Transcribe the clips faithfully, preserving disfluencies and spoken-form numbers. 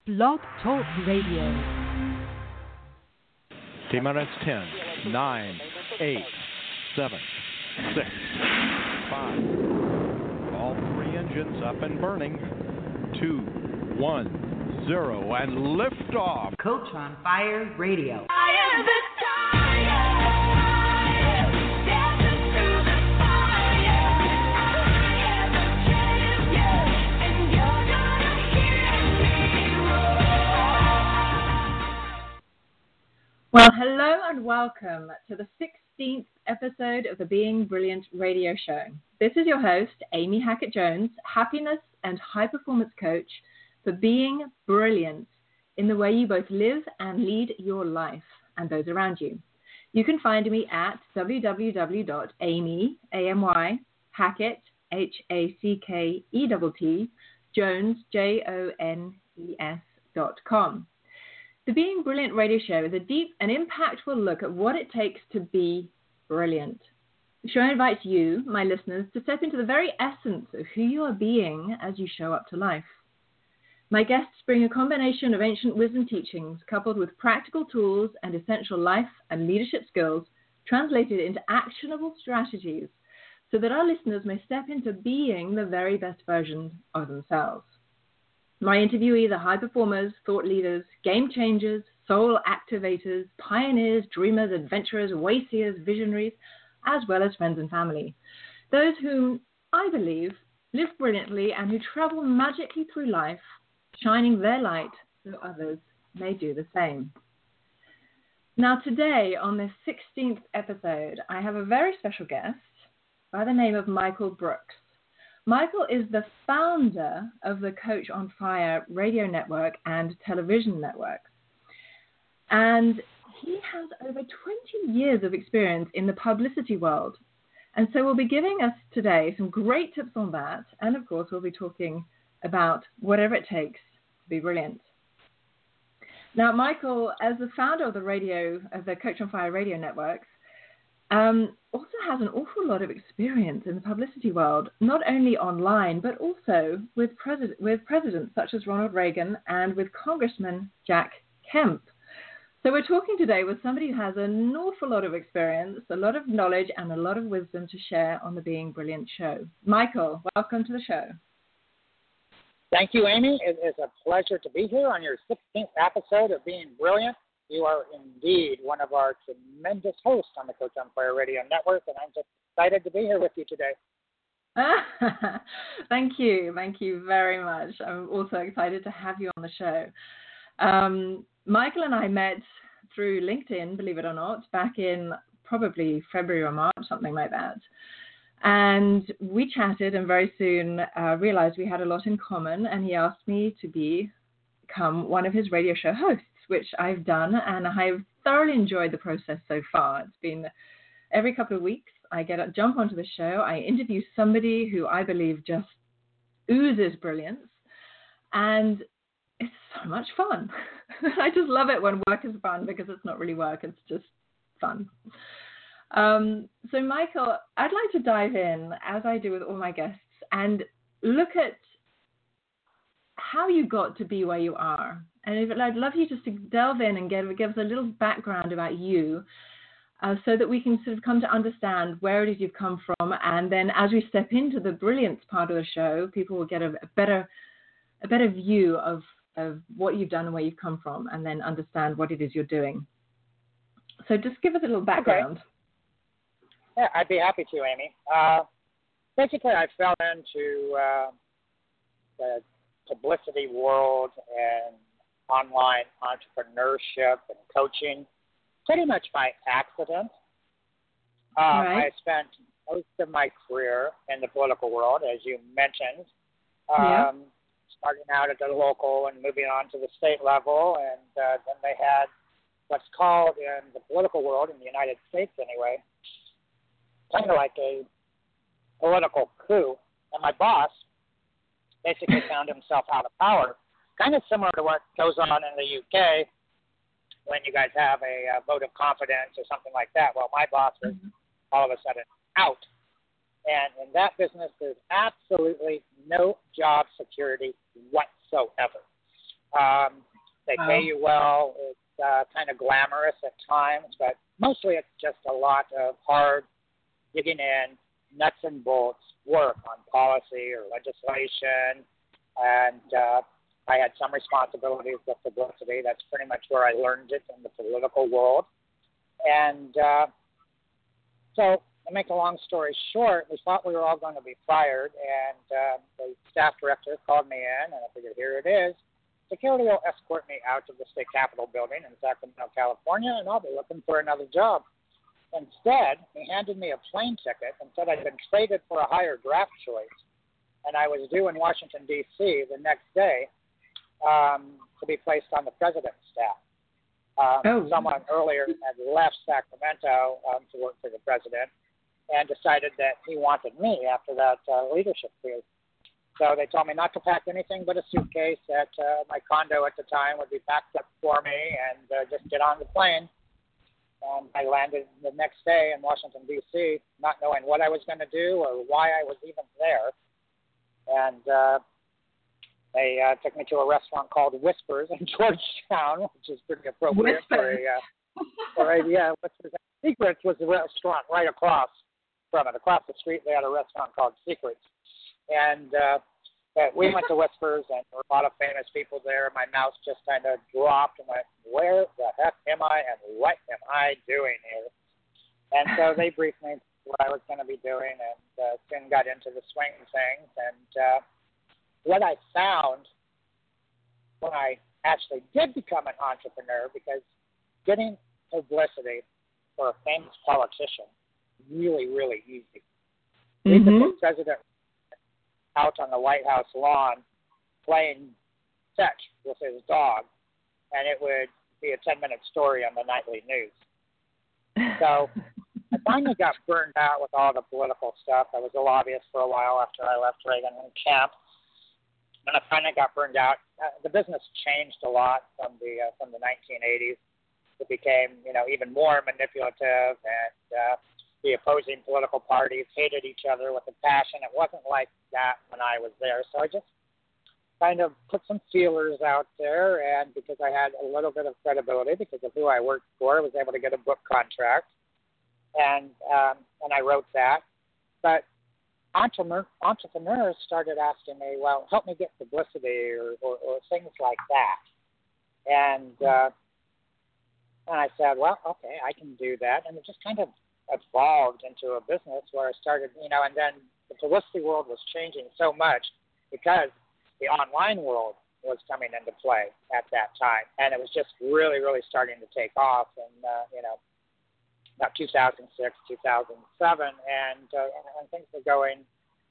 Blog Talk Radio. T-minus ten, nine, eight, seven, six, five. All three engines up and burning. two, one, zero, and liftoff. Coach on Fire Radio. I am the Well, hello and welcome to the sixteenth episode of the Being Brilliant radio show. This is your host, Amy Hackett-Jones, happiness and high-performance coach for being brilliant in the way you both live and lead your life and those around you. You can find me at w w w dot amy, A M Y, Hackett, H A C K E T T, Jones, J O N E S dot com. The Being Brilliant radio show is a deep and impactful look at what it takes to be brilliant. The show invites you, my listeners, to step into the very essence of who you are being as you show up to life. My guests bring a combination of ancient wisdom teachings coupled with practical tools and essential life and leadership skills translated into actionable strategies so that our listeners may step into being the very best version of themselves. My interviewees are high performers, thought leaders, game changers, soul activators, pioneers, dreamers, adventurers, wayseers, visionaries, as well as friends and family. Those whom I believe live brilliantly and who travel magically through life, shining their light so others may do the same. Now today, on this sixteenth episode, I have a very special guest by the name of Michael Brooks. Michael is the founder of the Coach on Fire radio network and television network. And he has over twenty years of experience in the publicity world. And so we'll be giving us today some great tips on that. And of course, we'll be talking about whatever it takes to be brilliant. Now, Michael, as the founder of the radio, of the Coach on Fire radio networks, Um, also has an awful lot of experience in the publicity world, not only online, but also with, president, with presidents such as Ronald Reagan and with Congressman Jack Kemp. So we're talking today with somebody who has an awful lot of experience, a lot of knowledge, and a lot of wisdom to share on the Being Brilliant show. Michael, welcome to the show. Thank you, Amy. It is a pleasure to be here on your sixteenth episode of Being Brilliant. You are indeed one of our tremendous hosts on the Coach on Fire Radio Network, and I'm just excited to be here with you today. Thank you. Thank you very much. I'm also excited to have you on the show. Um, Michael and I met through LinkedIn, believe it or not, back in probably February or March, something like that. And we chatted and very soon uh, realized we had a lot in common, and he asked me to be, become one of his radio show hosts, which I've done, and I've thoroughly enjoyed the process so far. It's been every couple of weeks, I get a jump onto the show, I interview somebody who I believe just oozes brilliance, and it's so much fun. I just love it when work is fun because it's not really work, it's just fun. Um, so Michael, I'd like to dive in, as I do with all my guests, and look at how you got to be where you are. And if, I'd love you just to delve in and give, give us a little background about you uh, so that we can sort of come to understand where it is you've come from. And then as we step into the brilliance part of the show, people will get a, a better a better view of, of what you've done and where you've come from, and then understand what it is you're doing. So just give us a little background. Okay. Yeah, I'd be happy to, Amy. Uh, basically, I fell into uh, the publicity world and online entrepreneurship and coaching pretty much by accident. Um, right. I spent most of my career in the political world, as you mentioned, um, yeah. starting out at the local and moving on to the state level. And uh, then they had what's called in the political world, in the United States anyway, kind of like a political coup. And my boss basically found himself out of power, kind of similar to what goes on in the U K when you guys have a, a vote of confidence or something like that. Well, my boss was mm-hmm. all of a sudden out. And in that business, there's absolutely no job security whatsoever. Um, they Wow. pay you well. It's uh, kind of glamorous at times, but mostly it's just a lot of hard digging in, nuts and bolts work on policy or legislation. And uh, I had some responsibilities with publicity. That's pretty much where I learned it in the political world. And uh, so, to make a long story short, we thought we were all going to be fired, and uh, the staff director called me in, and I figured, here it is. Security will escort me out to the state capitol building in Sacramento, California, and I'll be looking for another job. Instead, he handed me a plane ticket and said I'd been traded for a higher draft choice, and I was due in Washington, D C the next day um, to be placed on the president's staff. Um, oh. Someone earlier had left Sacramento um, to work for the president and decided that he wanted me after that uh, leadership period. So they told me not to pack anything but a suitcase, that uh, my condo at the time would be packed up for me, and uh, just get on the plane. And I landed the next day in Washington, D C, not knowing what I was going to do or why I was even there. And uh, they uh, took me to a restaurant called Whispers in Georgetown, which is pretty appropriate for a, uh, for a, yeah, Whispers. Secrets was the restaurant right across from it. Across the street, they had a restaurant called Secrets. And uh, we went to Whispers, and there were a lot of famous people there. My mouse just kind of dropped and went, where the heck am I, and what am I doing here? And so they briefed me what I was going to be doing, and uh, soon got into the swing of things. And uh, what I found when I actually did become an entrepreneur, because getting publicity for a famous politician really, really easy. We Mm-hmm. could put President out on the White House lawn playing fetch with his dog, and it would be a ten-minute story on the nightly news. So I finally got burned out with all the political stuff. I was a lobbyist for a while after I left Reagan and Camp, and I finally got burned out. Uh, the business changed a lot from the uh, from the nineteen eighties. It became, you know, even more manipulative, and uh, the opposing political parties hated each other with a passion. It wasn't like that when I was there. So I just kind of put some feelers out there, and because I had a little bit of credibility because of who I worked for, I was able to get a book contract, and um, and I wrote that. But entrepreneur, entrepreneurs started asking me, well, help me get publicity or, or, or things like that. And, uh, and I said, well, okay, I can do that. And it just kind of evolved into a business where I started, you know, and then the publicity world was changing so much because the online world was coming into play at that time. And it was just really, really starting to take off in, uh, you know, about two thousand six, two thousand seven, and, uh, and things were going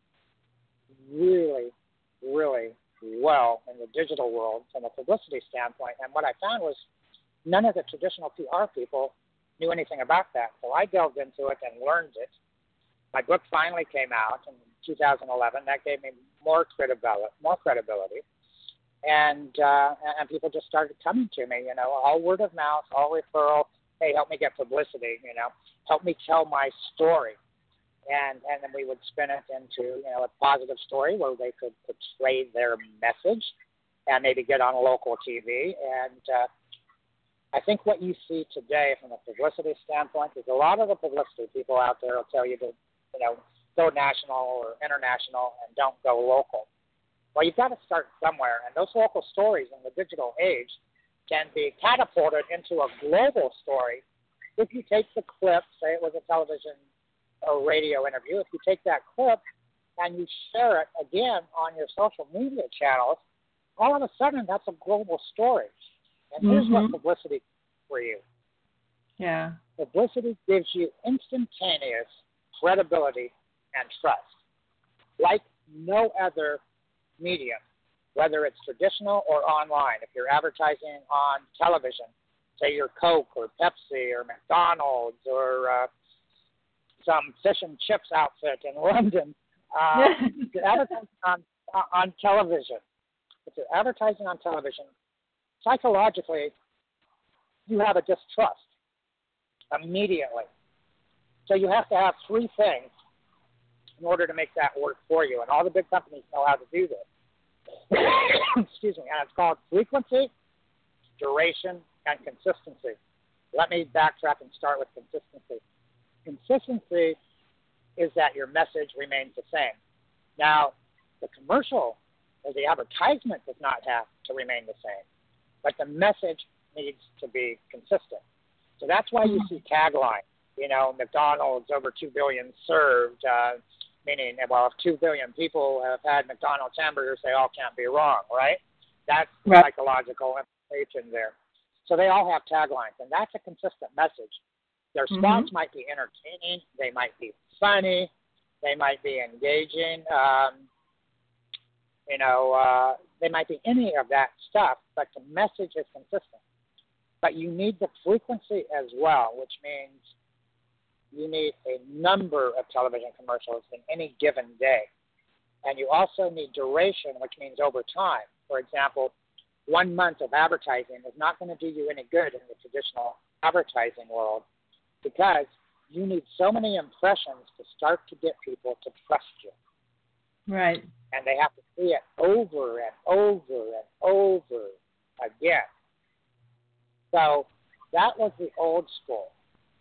really, really well in the digital world from a publicity standpoint. And what I found was none of the traditional P R people knew anything about that. So I delved into it and learned it. My book finally came out in two thousand eleven. That gave me more credibility, more credibility. And, uh, and people just started coming to me, you know, all word of mouth, all referral. Hey, help me get publicity, you know, help me tell my story. And and then we would spin it into, you know, a positive story where they could portray their message and maybe get on local T V. And uh, I think what you see today from a publicity standpoint is a lot of the publicity people out there will tell you to, you know, go national or international and don't go local. Well, you've got to start somewhere. And those local stories in the digital age can be catapulted into a global story if you take the clip, say it was a television or radio interview, if you take that clip and you share it again on your social media channels, all of a sudden that's a global story. And mm-hmm. here's what publicity does for you. Yeah. Publicity gives you instantaneous credibility and trust, like no other medium, whether it's traditional or online. If you're advertising on television, say you're Coke or Pepsi or McDonald's or uh, some fish and chips outfit in London, uh, if you're advertising on, on television, if you're advertising on television, psychologically, you have a distrust immediately. So you have to have three things in order to make that work for you. And all the big companies know how to do this. Excuse me, and it's called frequency, duration, and consistency. Let me backtrack and start with consistency. Consistency is that your message remains the same. Now, the commercial or the advertisement does not have to remain the same, but the message needs to be consistent. So that's why you see taglines, you know, McDonald's over two billion served, uh, meaning, well, if two billion people have had McDonald's hamburgers, they all can't be wrong, right? That's right. Psychological implication there. So they all have taglines, and that's a consistent message. Their spots mm-hmm. might be entertaining, they might be funny, they might be engaging, um, you know, uh, they might be any of that stuff, but the message is consistent. But you need the frequency as well, which means you need a number of television commercials in any given day. And you also need duration, which means over time. For example, one month of advertising is not going to do you any good in the traditional advertising world because you need so many impressions to start to get people to trust you. Right. And they have to see it over and over and over again. So that was the old school.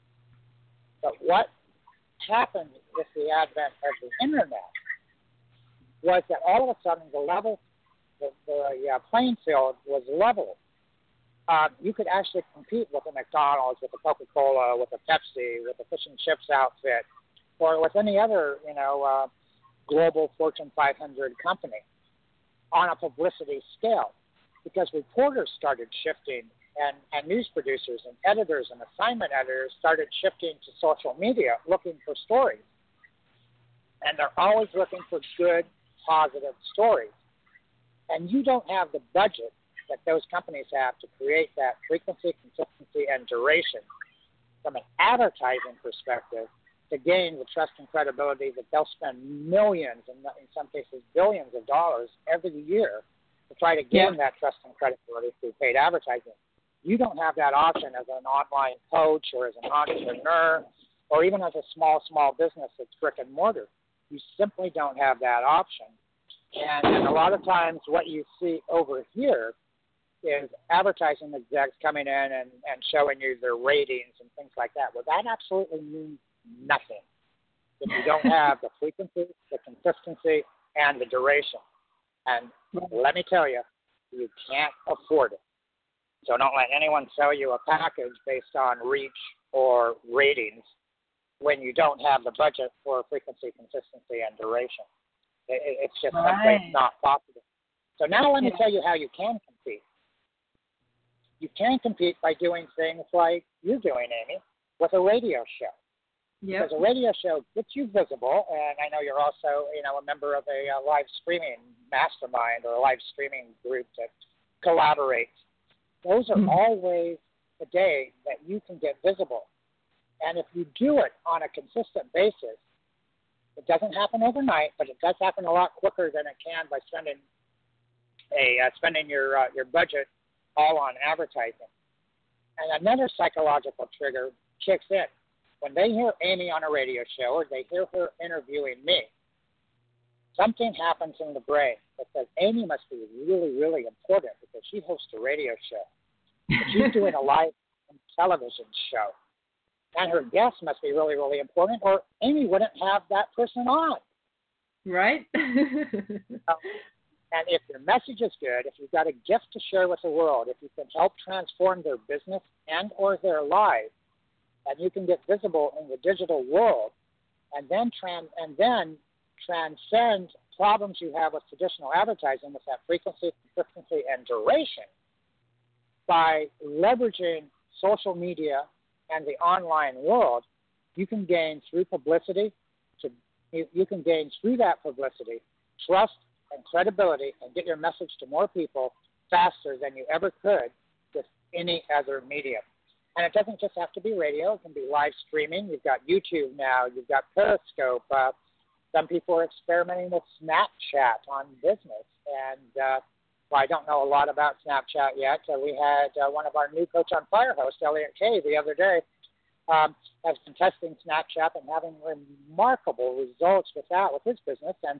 But what happened with the advent of the internet was that all of a sudden the level, the, the uh, playing field was level. Uh, you could actually compete with a McDonald's, with a Coca-Cola, with a Pepsi, with a fish and chips outfit, or with any other, you know, uh, global Fortune five hundred company on a publicity scale, because reporters started shifting, and, and news producers and editors and assignment editors started shifting to social media looking for stories. And they're always looking for good, positive stories. And you don't have the budget that those companies have to create that frequency, consistency, and duration from an advertising perspective to gain the trust and credibility that they'll spend millions and in some cases billions of dollars every year to try to gain yeah. that trust and credibility through paid advertising. You don't have that option as an online coach or as an entrepreneur or even as a small, small business that's brick and mortar. You simply don't have that option. And, and a lot of times what you see over here is advertising execs coming in and, and showing you their ratings and things like that. Well, that absolutely means nothing if you don't have the frequency, the consistency, and the duration. And let me tell you, you can't afford it. So don't let anyone sell you a package based on reach or ratings when you don't have the budget for frequency, consistency, and duration. It, it's just right. simply not possible. So now let me yeah. tell you how you can compete. You can compete by doing things like you're doing, Amy, with a radio show. Yep. Because a radio show gets you visible, and I know you're also, you know, a member of a uh, live streaming mastermind or a live streaming group that collaborates. Those are mm-hmm. all ways a day that you can get visible. And if you do it on a consistent basis, it doesn't happen overnight, but it does happen a lot quicker than it can by spending a uh, spending your uh, your budget all on advertising. And another psychological trigger kicks in. When they hear Amy on a radio show or they hear her interviewing me, something happens in the brain that says Amy must be really, really important because she hosts a radio show. She's doing a live television show. And her guest must be really, really important, or Amy wouldn't have that person on. Right. um, and if your message is good, if you've got a gift to share with the world, if you can help transform their business and or their lives, and you can get visible in the digital world, and then trans and then transcend problems you have with traditional advertising with that frequency, consistency, and duration by leveraging social media and the online world, you can gain through publicity, to, you, you can gain through that publicity trust and credibility and get your message to more people faster than you ever could with any other medium. And it doesn't just have to be radio. It can be live streaming. You've got YouTube now. You've got Periscope. Uh, some people are experimenting with Snapchat on business. And uh, well, I don't know a lot about Snapchat yet. Uh, we had uh, one of our new Coach on Fire hosts, Elliot Kay, the other day, um, has been testing Snapchat and having remarkable results with that, with his business. And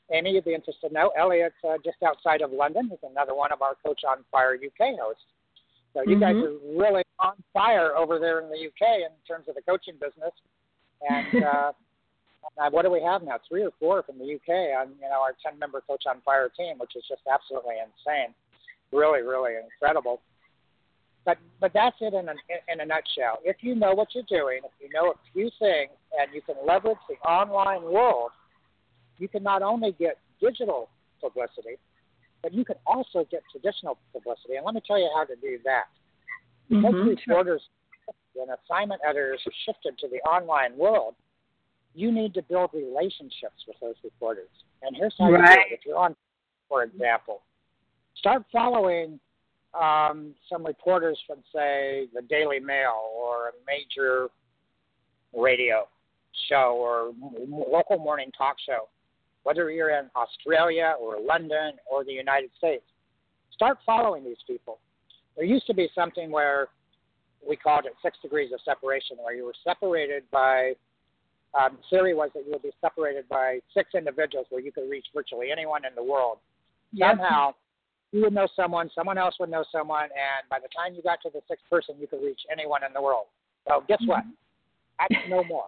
Amy, you'd be interested to know, Elliot's uh, just outside of London. He's another one of our Coach on Fire U K hosts. So you mm-hmm. guys are really on fire over there in the U K in terms of the coaching business. And uh, what do we have now? Three or four from the U K on you know our ten-member Coach on Fire team, which is just absolutely insane. Really, really incredible. But but that's it in a, in a nutshell. If you know what you're doing, if you know a few things, and you can leverage the online world, you can not only get digital publicity, but you can also get traditional publicity. And let me tell you how to do that. Because mm-hmm. reporters and assignment editors have shifted to the online world, you need to build relationships with those reporters. And here's how right. you do it. If you're on, for example, start following um, some reporters from, say, the Daily Mail or a major radio show or local morning talk show, whether you're in Australia or London or the United States. Start following these people. There used to be something where we called it six degrees of separation, where you were separated by, um, theory was that you would be separated by six individuals where you could reach virtually anyone in the world. Yep. Somehow, you would know someone, someone else would know someone, and by the time you got to the sixth person, you could reach anyone in the world. So guess what? That's no more.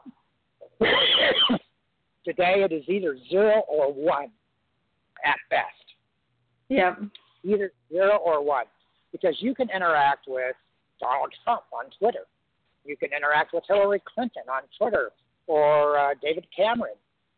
Today, it is either zero or one at best. Yeah. Either zero or one. Because you can interact with Donald Trump on Twitter. You can interact with Hillary Clinton on Twitter or uh, David Cameron.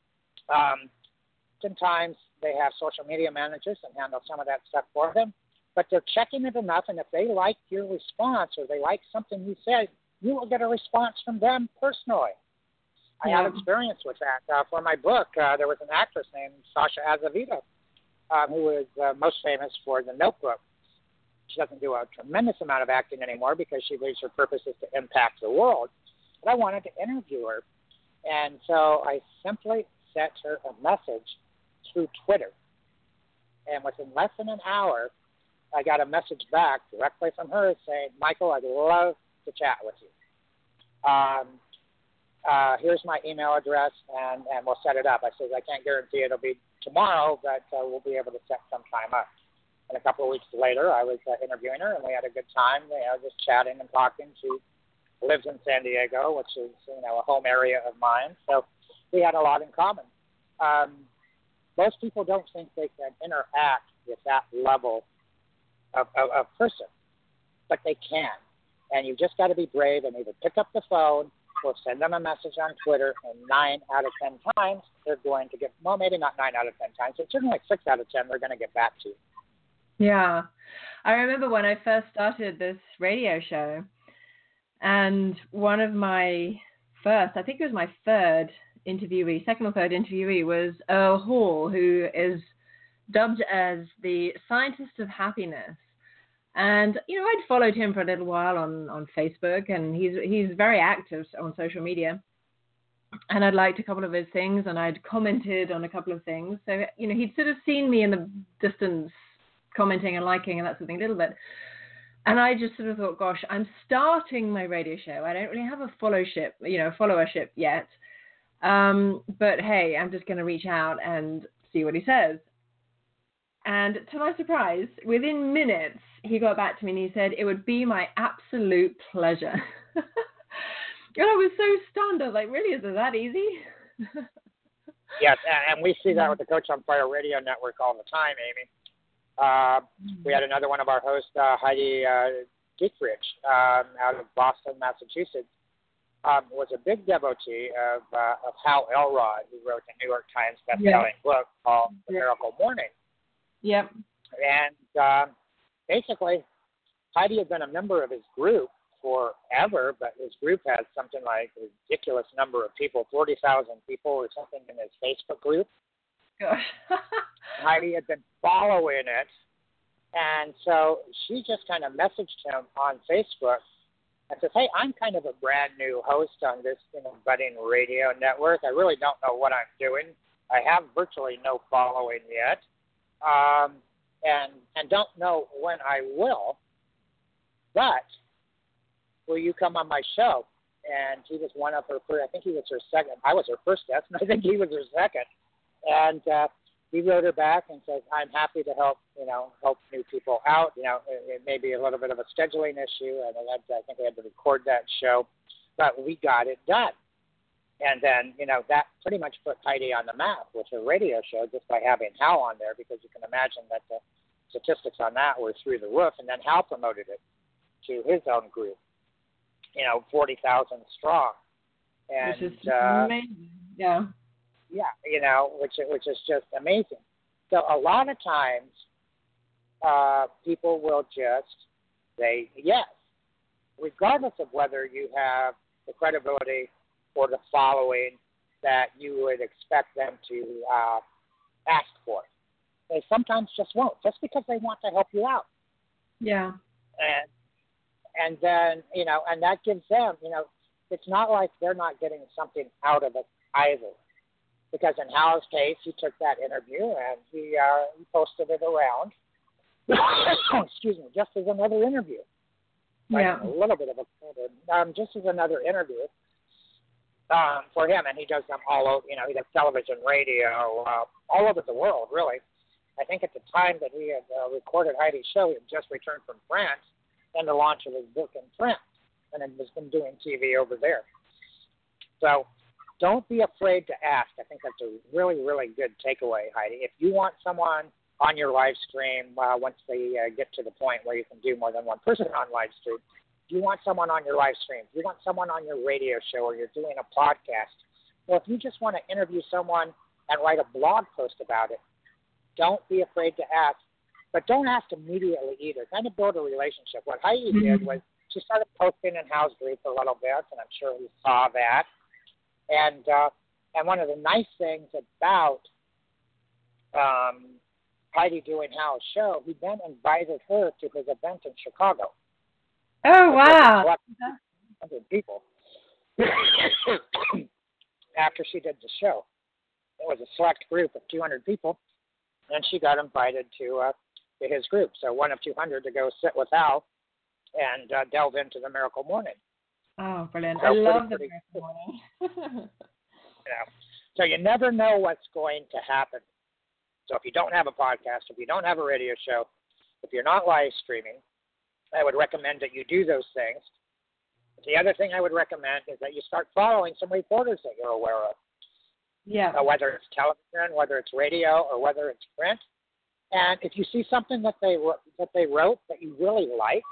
Um, sometimes they have social media managers and handle some of that stuff for them, but they're checking it enough, and if they like your response or they like something you said, you will get a response from them personally. I yeah. have experience with that. Uh, for my book, uh, there was an actress named Sasha Azevedo, uh, who is uh, most famous for The Notebook. She doesn't do a tremendous amount of acting anymore because she believes her purpose is to impact the world. But I wanted to interview her, and so I simply sent her a message through Twitter. And within less than an hour, I got a message back directly from her saying, Michael, I'd love to chat with you. Um, uh, here's my email address, and, and we'll set it up. I said, I can't guarantee it'll be tomorrow, but uh, we'll be able to set some time up. And a couple of weeks later, I was uh, interviewing her, and we had a good time, you know, just chatting and talking. She lives in San Diego, which is, you know, a home area of mine. So we had a lot in common. Um, most people don't think they can interact with that level of, of, of person, but they can. And you just got to be brave and either pick up the phone or send them a message on Twitter, and nine out of ten times they're going to get, well, maybe not nine out of ten times, but certainly like six out of ten they're going to get back to you. Yeah. I remember when I first started this radio show, and one of my first, I think it was my third interviewee, second or third interviewee, was Earl Hall, who is dubbed as the scientist of happiness. And, you know, I'd followed him for a little while on, on Facebook, and he's he's very active on social media. And I'd liked a couple of his things, and I'd commented on a couple of things. So, you know, he'd sort of seen me in the distance commenting and liking and that sort of thing a little bit. And I just sort of thought, gosh, I'm starting my radio show. I don't really have a followship, you know, followership yet. Um, but hey, I'm just going to reach out and see what he says. And to my surprise, within minutes, he got back to me and he said, it would be my absolute pleasure. And I was so stunned. I was like, really, is it that easy? Yes, and we see that with the Coach on Fire radio network all the time, Amy. Uh, we had another one of our hosts, uh, Heidi uh, Dietrich, um, out of Boston, Massachusetts, um, was a big devotee of, uh, of Hal Elrod, who wrote the New York Times best-selling yeah. book called The Miracle Morning. Yep. And uh, basically, Heidi had been a member of his group forever, but his group has something like a ridiculous number of people, forty thousand people or something in his Facebook group. Gosh. Heidi had been following it, and so she just kind of messaged him on Facebook and says, hey, I'm kind of a brand new host on this, you know, budding radio network. I really don't know what I'm doing. I have virtually no following yet. Um, and and don't know when I will, but will you come on my show? And he was one of her first, I think he was her second, I was her first guest, and I think he was her second. And uh, he wrote her back and says, I'm happy to help, you know, help new people out. You know, it, it may be a little bit of a scheduling issue, and I, had to, I think we had to record that show, but we got it done. And then, you know, that pretty much put Heidi on the map with her radio show just by having Hal on there, because you can imagine that the statistics on that were through the roof. And then Hal promoted it to his own group, you know, forty thousand strong. And, which is uh, amazing. Yeah. Yeah, you know, which which is just amazing. So a lot of times, uh, people will just say yes, regardless of whether you have the credibility or the following that you would expect them to uh, ask for. They sometimes just won't, just because they want to help you out. Yeah. And and then, you know, and that gives them, you know, it's not like they're not getting something out of it either. Because in Hal's case, he took that interview and he, uh, he posted it around, excuse me, just as another interview. Like Yeah. a little bit of a, um, just as another interview. Um, for him, and he does them all over, you know, he does television, radio, uh, all over the world, really. I think at the time that he had uh, recorded Heidi's show, he had just returned from France and the launch of his book in France, and had just been doing T V over there. So don't be afraid to ask. I think that's a really, really good takeaway, Heidi. If you want someone on your live stream, uh, once they uh, get to the point where you can do more than one person on live stream, if you want someone on your live stream, if you want someone on your radio show, or you're doing a podcast, or if you just want to interview someone and write a blog post about it, don't be afraid to ask. But don't ask immediately either. Kind of build a relationship. What Heidi mm-hmm. did was she started posting in Hal's group a little bit, and I'm sure he saw that. And uh, and one of the nice things about um, Heidi doing Hal's show, he then invited her to his event in Chicago. Oh, wow. one hundred people after she did the show. It was a select group of two hundred people, and she got invited to uh, to his group. So one of two hundred to go sit with Hal and uh, delve into the Miracle Morning. Oh, brilliant. So I love pretty, the Miracle Morning. Yeah. So you never know what's going to happen. So if you don't have a podcast, if you don't have a radio show, if you're not live streaming, I would recommend that you do those things. The other thing I would recommend is that you start following some reporters that you're aware of. Yeah. Uh, whether it's television, whether it's radio, or whether it's print. And if you see something that they that they wrote that you really like,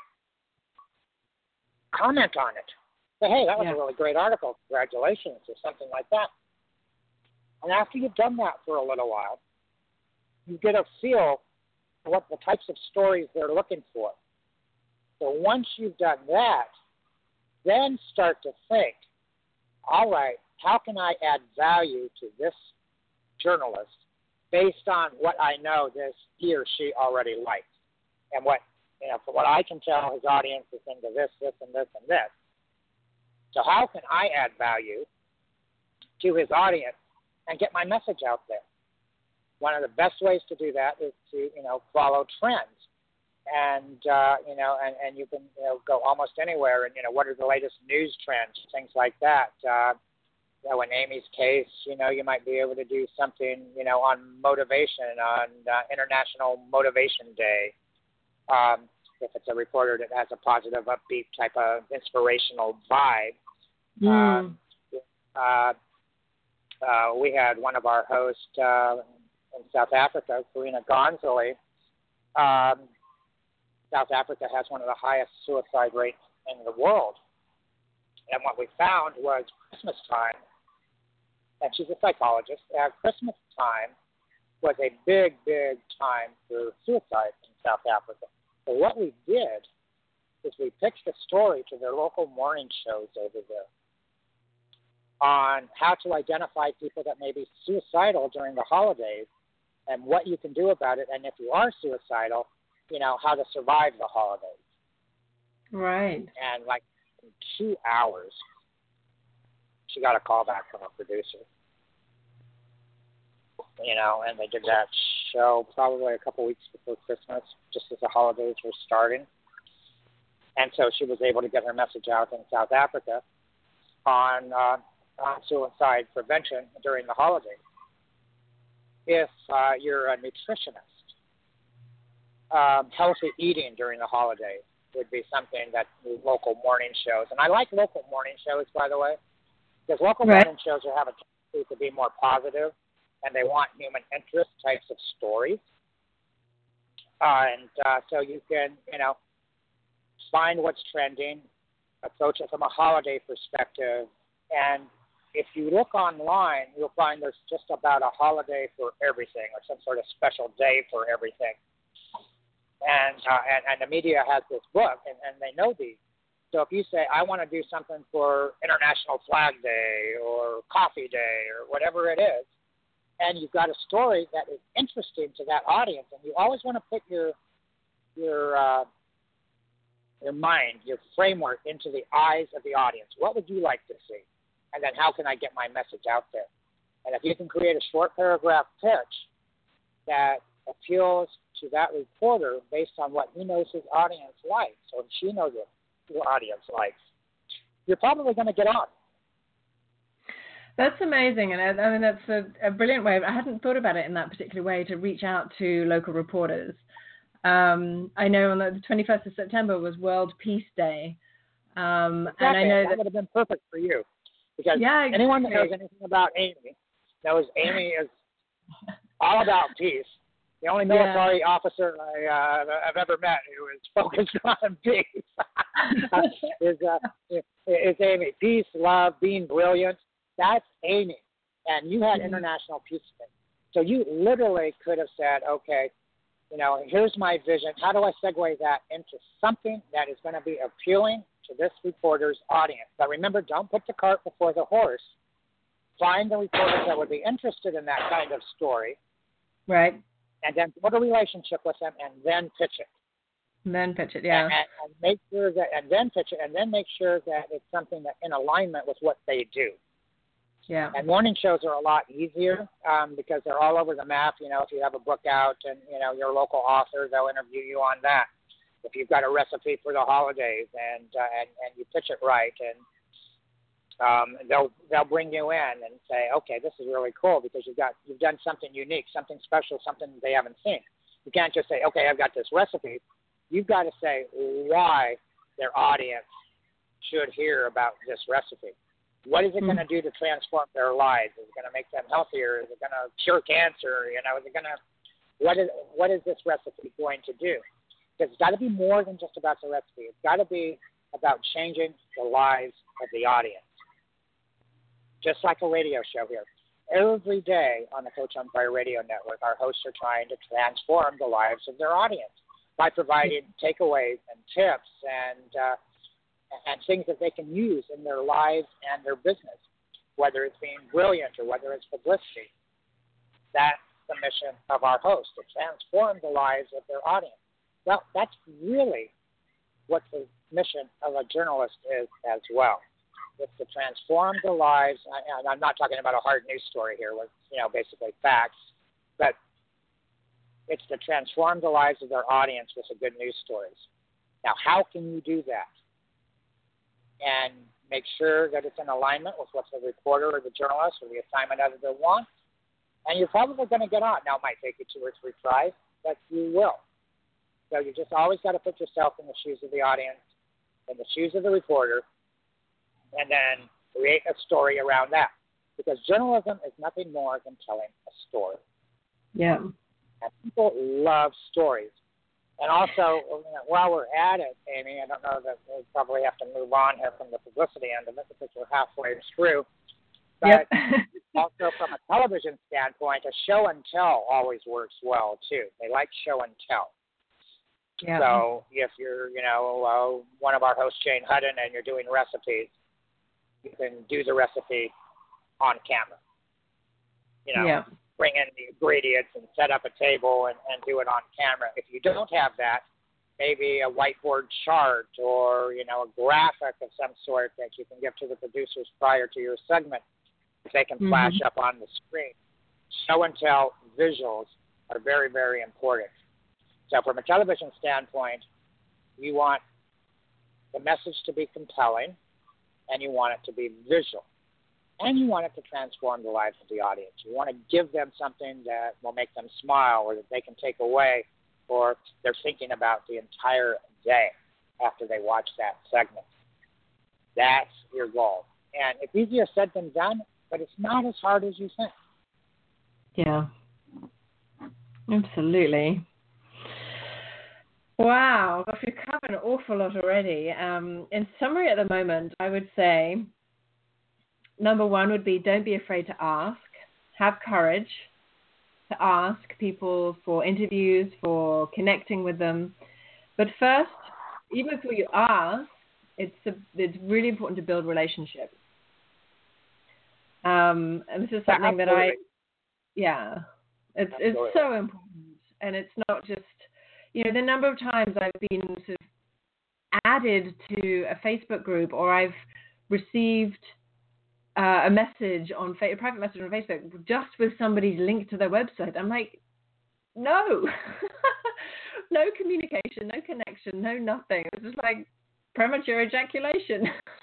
comment on it. Say, hey, that was yeah. a really great article. Congratulations, or something like that. And after you've done that for a little while, you get a feel for what the types of stories they're looking for. So once you've done that, then start to think, all right, how can I add value to this journalist based on what I know this he or she already likes? And what, you know, from what I can tell, his audience is into this, this, and this, and this. So how can I add value to his audience and get my message out there? One of the best ways to do that is to, you know, follow trends. And, uh, you know, and, and you can, you know, go almost anywhere and, you know, what are the latest news trends, things like that. Uh, you know, in Amy's case, you know, you might be able to do something, you know, on motivation, on uh, International Motivation Day. Um, if it's a reporter that has a positive, upbeat type of inspirational vibe. Mm. Um, uh, uh, we had one of our hosts uh, in South Africa, Karina Gonzalez. Um, South Africa has one of the highest suicide rates in the world. And what we found was Christmas time, and she's a psychologist, at Christmas time was a big, big time for suicide in South Africa. So what we did is we pitched a story to their local morning shows over there on how to identify people that may be suicidal during the holidays and what you can do about it, and if you are suicidal, you know, how to survive the holidays. Right. And like in two hours, she got a call back from a producer. You know, and they did that show probably a couple weeks before Christmas, just as the holidays were starting. And so she was able to get her message out in South Africa on, uh, on suicide prevention during the holidays. if uh, you're a nutritionist, um, healthy eating during the holidays would be something that local morning shows, and I like local morning shows, by the way, because local right. morning shows have a tendency to be more positive, and they want human interest types of stories. Uh, and uh, so you can, you know, find what's trending, approach it from a holiday perspective, and if you look online, you'll find there's just about a holiday for everything or some sort of special day for everything. And uh, and, and the media has this book, and, and they know these. So if you say, I want to do something for International Flag Day or Coffee Day or whatever it is, and you've got a story that is interesting to that audience, and you always want to put your your uh, your mind, your framework into the eyes of the audience. What would you like to see? And then how can I get my message out there? And if you can create a short paragraph pitch that appeals to that reporter based on what he knows his audience likes or she knows what your audience likes, you're probably going to get on. That's amazing. And I, I mean, that's a, a brilliant way. I hadn't thought about it in that particular way, to reach out to local reporters. Um, I know on the, the twenty-first of September was World Peace Day. Um, exactly. And I know that, that would have been perfect for you. Because yeah, exactly. anyone that knows anything about Amy knows Amy is all about peace. The only military yeah. officer I, uh, I've ever met who is focused on peace is, uh, is Amy. Peace, love, being brilliant. That's Amy. And you had mm-hmm. International Peace Day. So you literally could have said, okay, you know, here's my vision. How do I segue that into something that is going to be appealing to this reporter's audience? But remember, don't put the cart before the horse. Find the reporters that would be interested in that kind of story. Right. And then build a relationship with them, and then pitch it. And then pitch it, yeah. And, and, and make sure that, and then pitch it, and then make sure that it's something that in alignment with what they do. Yeah. And morning shows are a lot easier um, because they're all over the map. You know, if you have a book out and, you know, your local author, they'll interview you on that. If you've got a recipe for the holidays and uh, and, and you pitch it right, and um, they'll they'll bring you in and say, okay, this is really cool because you've got you've done something unique, something special, something they haven't seen. You can't just say, okay, I've got this recipe. You've got to say why their audience should hear about this recipe. What is it mm-hmm. going to do to transform their lives? Is it going to make them healthier? Is it going to cure cancer? You know, is it going to what is what is this recipe going to do? Because it's got to be more than just about the recipe. It's got to be about changing the lives of the audience. Just like a radio show here. Every day on the Coach on Fire Radio Network, our hosts are trying to transform the lives of their audience by providing takeaways and tips and uh, and things that they can use in their lives and their business, whether it's being brilliant or whether it's publicity. That's the mission of our host, to transform the lives of their audience. Well, that's really what the mission of a journalist is as well. It's to transform the lives, and I'm not talking about a hard news story here with, you know, basically facts, but it's to transform the lives of their audience with the good news stories. Now, how can you do that? And make sure that it's in alignment with what the reporter or the journalist or the assignment editor wants, and you're probably going to get on. Now, it might take you two or three tries, but you will. So you just always got to put yourself in the shoes of the audience, in the shoes of the reporter, and then create a story around that. Because journalism is nothing more than telling a story. Yeah. And people love stories. And also, while we're at it, Amy, I don't know that we'll probably have to move on here from the publicity end of it because we're halfway through. But yep. Also from a television standpoint, a show and tell always works well, too. They like show and tell. Yeah. So if you're, you know, uh, one of our hosts, Jane Hudden, and you're doing recipes, you can do the recipe on camera. You know, yeah. bring in the ingredients and set up a table and, and do it on camera. If you don't have that, maybe a whiteboard chart or, you know, a graphic of some sort that you can give to the producers prior to your segment, if they can mm-hmm. flash up on the screen. Show and tell visuals are very, very important. So from a television standpoint, you want the message to be compelling and you want it to be visual. and you want it to transform the lives of the audience. You want to give them something that will make them smile or that they can take away or they're thinking about the entire day after they watch that segment. That's your goal. And it's easier said than done, but it's not as hard as you think. Yeah, absolutely. Wow, gosh, we've covered an awful lot already. Um, in summary at the moment, I would say, number one would be don't be afraid to ask. Have courage to ask people for interviews, for connecting with them. But first, even before you ask, it's, a, it's really important to build relationships. Um, and this is something that I, yeah, it's Absolutely. it's so important. And it's not just, you know, the number of times I've been sort of added to a Facebook group or I've received uh, a message on fa- a private message on Facebook just with somebody's link to their website. I'm like, no, no communication, no connection, no nothing. It's just like premature ejaculation.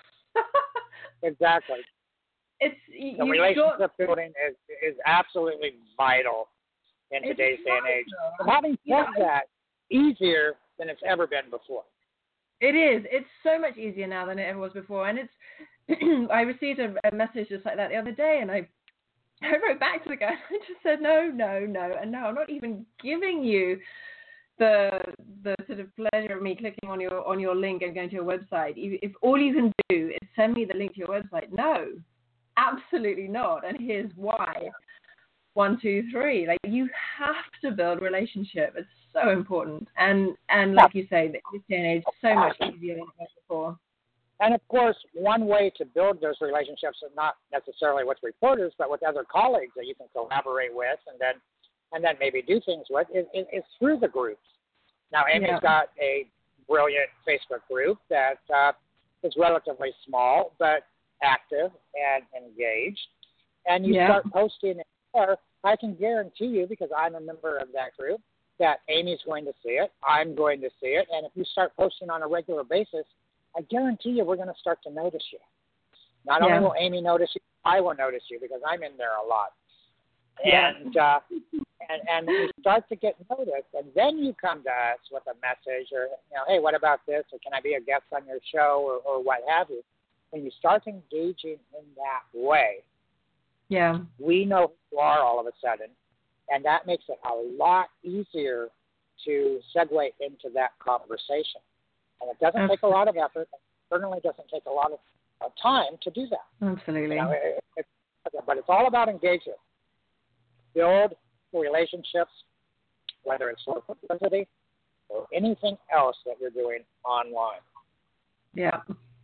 Exactly. It's the relationship got, building is is absolutely vital in today's day and age. But having said yeah. that, easier than it's ever been before. It is. It's so much easier now than it ever was before. And it's. I received a, a message just like that the other day, and I, I wrote back to the guy. I just said no, no, no, and no. I'm not even giving you the the sort of pleasure of me clicking on your on your link and going to your website. If, if all you can do is send me the link to your website, no, absolutely not. And here's why. One, two, three. Like, you have to build relationship. It's so important. And and like you say, this day and age, so much easier than it was before. And of course, one way to build those relationships is not necessarily with reporters, but with other colleagues that you can collaborate with, and then and then maybe do things with, is, is, is through the groups. Now, Amy's yeah. got a brilliant Facebook group that uh, is relatively small but active and engaged, and you yeah. start posting it there. I can guarantee you, because I'm a member of that group, that Amy's going to see it, I'm going to see it, and if you start posting on a regular basis, I guarantee you we're going to start to notice you. Not yeah. only will Amy notice you, I will notice you because I'm in there a lot. Yeah. And, uh, and and you start to get noticed, and then you come to us with a message or, you know, hey, what about this, or can I be a guest on your show, or, or what have you. When you start engaging in that way, yeah, we know who you are all of a sudden, and that makes it a lot easier to segue into that conversation. And it doesn't Absolutely. take a lot of effort. It certainly doesn't take a lot of uh, time to do that. Absolutely. You know, it, it, but it's all about engagement. Build relationships, whether it's for publicity or anything else that you're doing online. Yeah.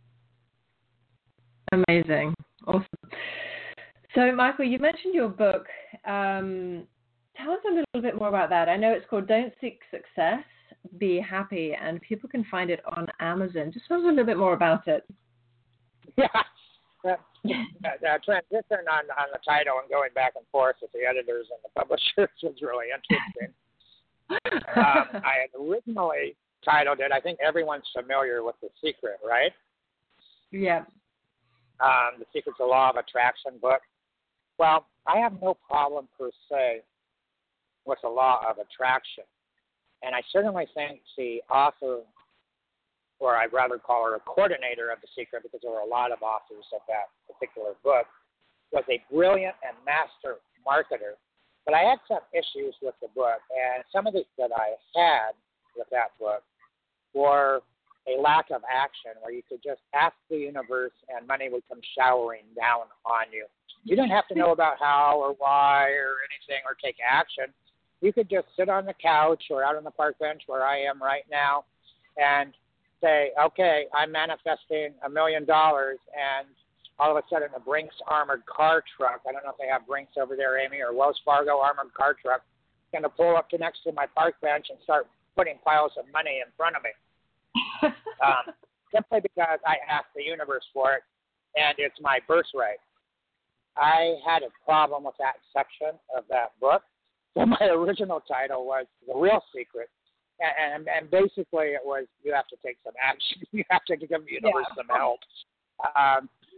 Amazing. Awesome. So, Michael, you mentioned your book. Um, tell us a little bit more about that. I know it's called Don't Seek Success, Be Happy, and people can find it on Amazon. Just tell us a little bit more about it. Yeah. The, the transition on, on the title and going back and forth with the editors and the publishers was really interesting. um, I had originally titled it, I think everyone's familiar with The Secret, right? Yeah. Um, the Secret's a Law of Attraction book. Well, I have no problem per se with the law of attraction. And I certainly think the author, or I'd rather call her a coordinator of The Secret, because there were a lot of authors of that particular book, was a brilliant and master marketer. But I had some issues with the book, and some of the that I had with that book were a lack of action, where you could just ask the universe and money would come showering down on you. You didn't have to know about how or why or anything or take action. You could just sit on the couch or out on the park bench where I am right now and say, okay, I'm manifesting a million dollars, and all of a sudden a Brinks armored car truck, I don't know if they have Brinks over there, Amy, or Wells Fargo armored car truck, is going to pull up to next to my park bench and start putting piles of money in front of me. um, simply because I asked the universe for it, and it's my birthright. I had a problem with that section of that book. So my original title was The Real Secret. And, and, and basically it was, you have to take some action. You have to give the universe yeah. some help. Um,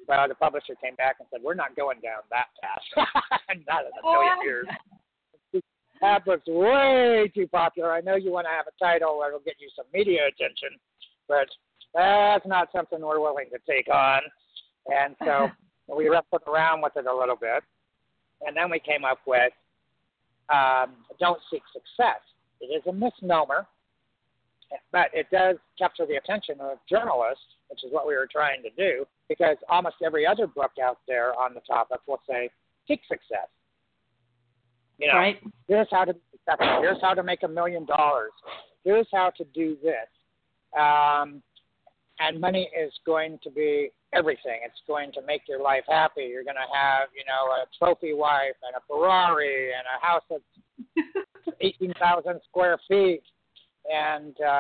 Well, the publisher came back and said, we're not going down that path. Not in a million years. That book's way too popular. I know you want to have a title that'll get you some media attention, but that's not something we're willing to take on. And so we wrestled around with it a little bit. And then we came up with um, Don't Seek Success. It is a misnomer, but it does capture the attention of journalists, which is what we were trying to do, because almost every other book out there on the topic will say, seek success. You know, right. Here's how to be successful. Here's how to make a million dollars. Here's how to do this. Um, and money is going to be everything. It's going to make your life happy. You're going to have, you know, a trophy wife and a Ferrari and a house that's eighteen thousand square feet and, uh,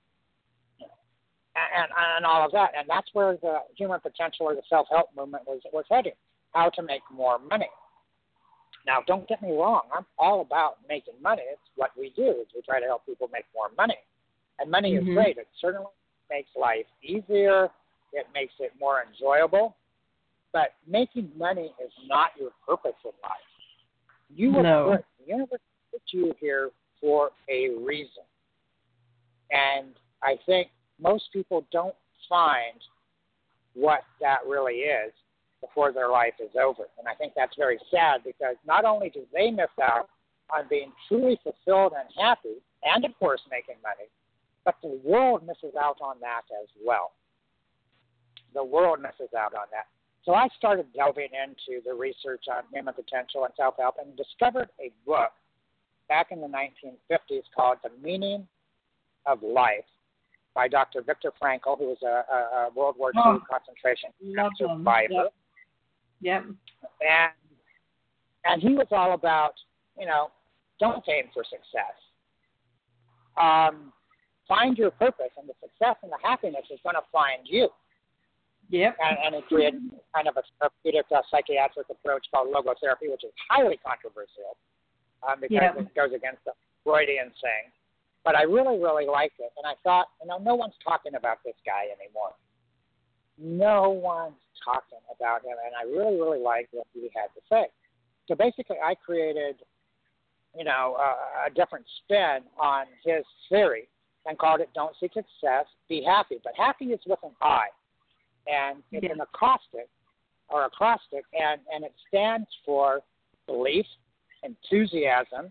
and and all of that. And that's where the human potential or the self-help movement was, was heading, how to make more money. Now, don't get me wrong. I'm all about making money. It's what we do is we try to help people make more money. And money mm-hmm. is great. It certainly makes life easier. It makes it more enjoyable. But making money is not your purpose in life. You were no. put, the universe put you here for a reason. And I think most people don't find what that really is before their life is over. And I think that's very sad because not only do they miss out on being truly fulfilled and happy, and of course making money, but the world misses out on that as well. The world misses out on that. So I started delving into the research on human potential and self-help and discovered a book back in the nineteen fifties called The Meaning of Life by Doctor Viktor Frankl, who was a, a, a World War Two oh, concentration camp survivor. Yep. Yep. And and he was all about, you know, don't aim for success. Um, find your purpose, and the success and the happiness is going to find you. Yep. And, and he created kind of a therapeutic uh, psychiatric approach called logotherapy, which is highly controversial um, because yep. it goes against the Freudian saying. But I really, really liked it. And I thought, you know, no one's talking about this guy anymore. No one's talking about him, and I really, really liked what he had to say. So basically, I created, you know, uh, a different spin on his theory and called it Don't Seek Success, Be Happy. But happy is with an I, and it's yeah. an acrostic, or acrostic, and, and it stands for belief, enthusiasm,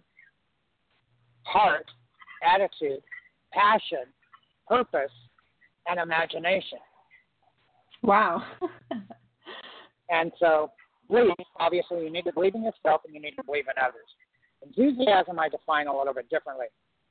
heart, attitude, passion, purpose, and imagination. Wow. And so, belief, obviously, you need to believe in yourself and you need to believe in others. Enthusiasm, I define a little bit differently.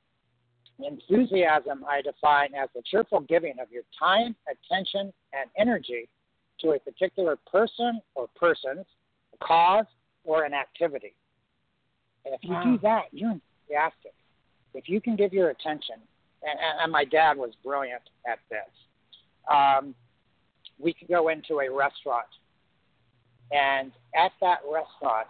Enthusiasm, I define as the cheerful giving of your time, attention, and energy to a particular person or persons, a cause, or an activity. And if you wow. do that, you're enthusiastic. If you can give your attention, and, and my dad was brilliant at this, um, we could go into a restaurant, and at that restaurant,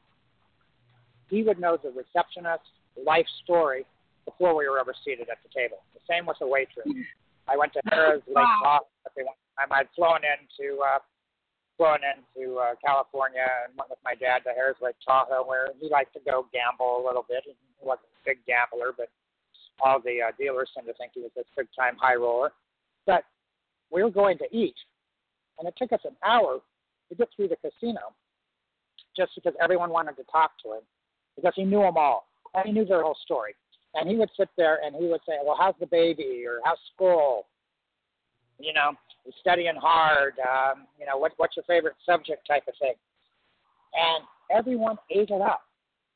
he would know the receptionist's life story before we were ever seated at the table. The same with the waitress. I went to Harrah's Lake Tahoe. I'd flown into uh, flown into uh, California and went with my dad to Harrah's Lake Tahoe, where he liked to go gamble a little bit. He wasn't a big gambler, but all the uh, dealers seemed to think he was this big-time high roller. But we were going to eat, and it took us an hour to get through the casino just because everyone wanted to talk to him because he knew them all, and he knew their whole story. And he would sit there, and he would say, well, how's the baby, or how's school? You know, you studying hard, um, you know, what, what's your favorite subject type of thing. And everyone ate it up.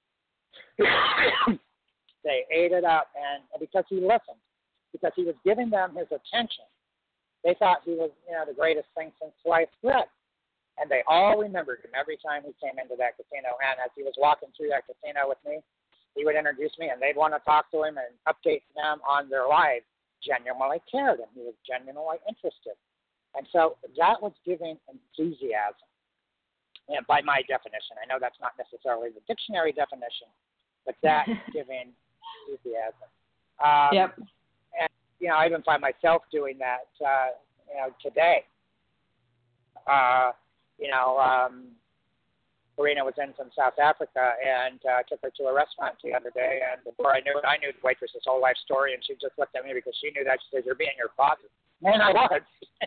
They ate it up, and because he listened, because he was giving them his attention. They thought he was, you know, the greatest thing since sliced bread. And they all remembered him every time he came into that casino. And as he was walking through that casino with me, he would introduce me, and they'd want to talk to him and update them on their lives. Genuinely cared, and he was genuinely interested. And so that was giving enthusiasm. And by my definition, I know that's not necessarily the dictionary definition, but that's giving enthusiasm. Um, yep. And, you know, I even find myself doing that, uh, you know, today. Uh, you know, um, Karina was in from South Africa, and uh, took her to a restaurant the other day, and before I knew it, I knew the waitress's whole life story, and she just looked at me because she knew that. She said, "You're being your father." And I was.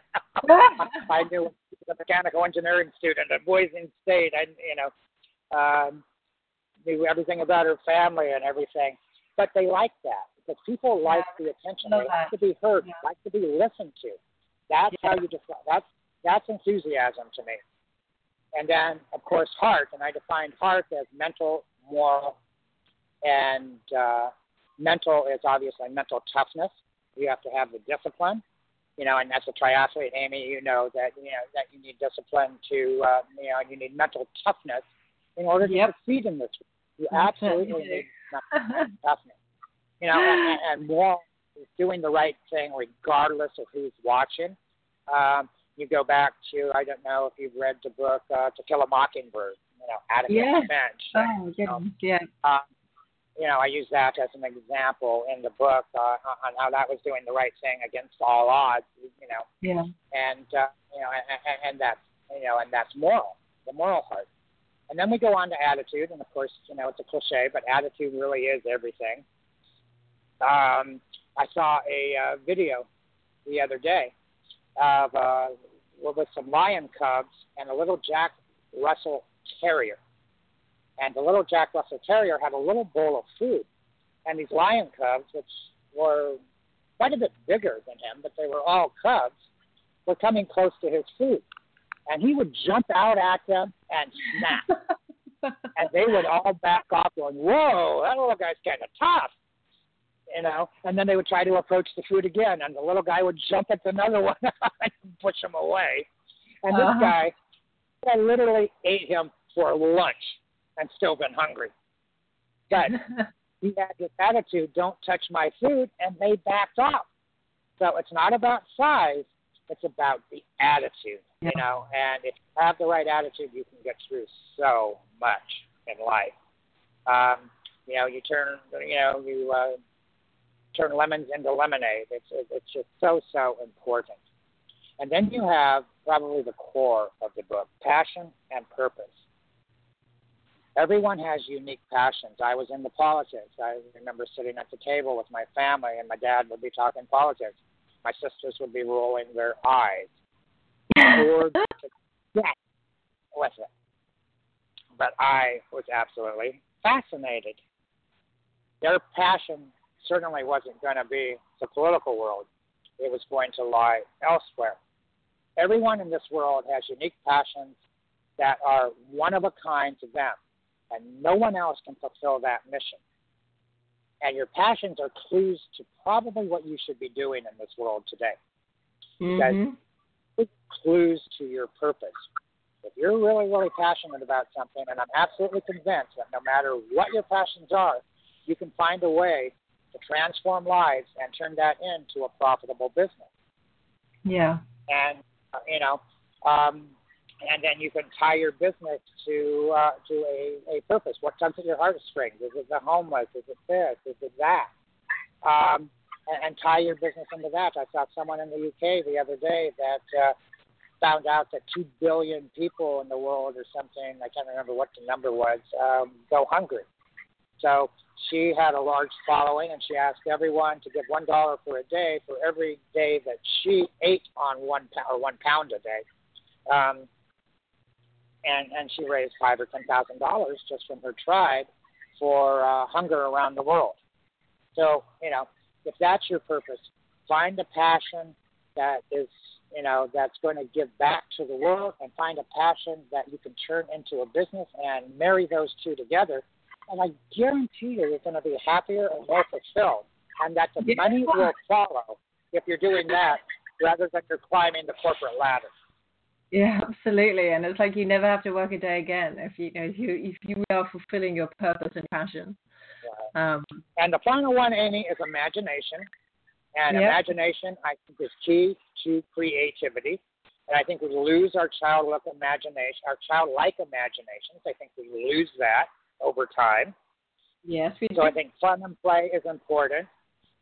I knew she was a mechanical engineering student at Boise State. I, you know, um, knew everything about her family and everything. But they like that because people like yeah, the attention. They like to be heard. Yeah. They like to be listened to. That's yeah. how you define. That's that's enthusiasm to me. And then, of course, heart. And I defined heart as mental, moral, and uh, mental is obviously mental toughness. You have to have the discipline. You know, and as a triathlete, Amy, you know that you know that you need discipline to, uh, you know, you need mental toughness in order to yep. succeed in this. You absolutely need mental toughness. You know, and, and moral is doing the right thing regardless of who's watching. Um, you go back to, I don't know if you've read the book uh, To Kill a Mockingbird. You know, Atticus yes. Finch. Oh, you know, yeah. Uh, You know, I use that as an example in the book uh, on how that was doing the right thing against all odds. You know, yeah, and uh, you know, and, and that's you know, and that's moral, the moral heart. And then we go on to attitude, and of course, you know, it's a cliche, but attitude really is everything. Um, I saw a uh, video the other day of uh, with some lion cubs and a little Jack Russell Terrier. And the little Jack Russell Terrier had a little bowl of food. And these lion cubs, which were quite a bit bigger than him, but they were all cubs, were coming close to his food. And he would jump out at them and snap. And they would all back off going, whoa, that little guy's kind of tough. You know, and then they would try to approach the food again, and the little guy would jump at another one and push him away. And this uh-huh. guy, I literally ate him for lunch. And still been hungry. But he had this attitude, don't touch my food, and they backed off. So it's not about size, it's about the attitude, you know, and if you have the right attitude, you can get through so much in life. Um, you know, you turn, you know, you uh, turn lemons into lemonade. It's, it's just so, so important. And then you have probably the core of the book, passion and purpose. Everyone has unique passions. I was into politics. I remember sitting at the table with my family, and my dad would be talking politics. My sisters would be rolling their eyes. Or yeah, with it. But I was absolutely fascinated. Their passion certainly wasn't going to be the political world. It was going to lie elsewhere. Everyone in this world has unique passions that are one of a kind to them. And no one else can fulfill that mission. And your passions are clues to probably what you should be doing in this world today. Mm-hmm. Because clues to your purpose. If you're really, really passionate about something, and I'm absolutely convinced that no matter what your passions are, you can find a way to transform lives and turn that into a profitable business. Yeah. And, uh, you know, um, and then you can tie your business to uh, to a, a purpose. What tugs at your heartstrings? Is it the homeless? Is it this? Is it that? Um, and, and tie your business into that. I saw someone in the U K the other day that uh, found out that two billion people in the world or something, I can't remember what the number was, um, go hungry. So she had a large following, and she asked everyone to give one dollar for a day for every day that she ate on one or one pound a day. Um, And, and she raised five or ten thousand dollars just from her tribe for uh, hunger around the world. So, you know, if that's your purpose, find a passion that is, you know, that's going to give back to the world, and find a passion that you can turn into a business and marry those two together. And I guarantee you, you're going to be happier and more fulfilled, and that the money will follow if you're doing that rather than you're climbing the corporate ladder. Yeah, absolutely. And it's like you never have to work a day again if you, you know if you if you are fulfilling your purpose and passion. Right. Um, and the final one, Amy, is imagination. And yep. imagination, I think, is key to creativity. And I think we lose our childlike imagination, our childlike imaginations. I think we lose that over time. Yes, we do. So I think fun and play is important.